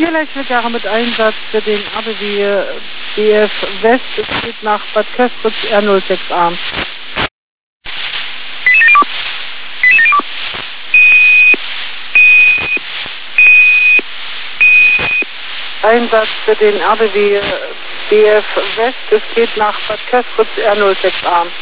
Vierleichtverkehrer mit Einsatz für den ABW BF West. Es geht nach Bad Köstritz R06A. Einsatz für den ABW BF West. Es geht nach Bad Köstritz R06A.